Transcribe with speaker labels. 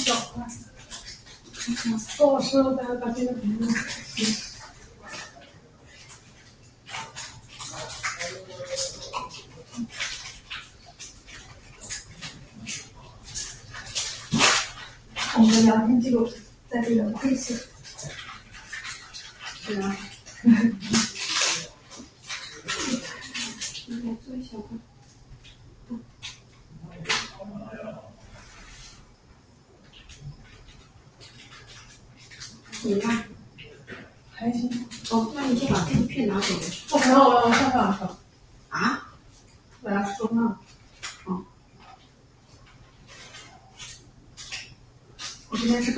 Speaker 1: 小块。不好吃，大家把这个评论。我们的聊天记录在这个微信。是啊。应该做一小块。怎么样？还行。哦，那你先把这一片拿走。我看到我上上了。啊？我要收纳。哦。我今天是。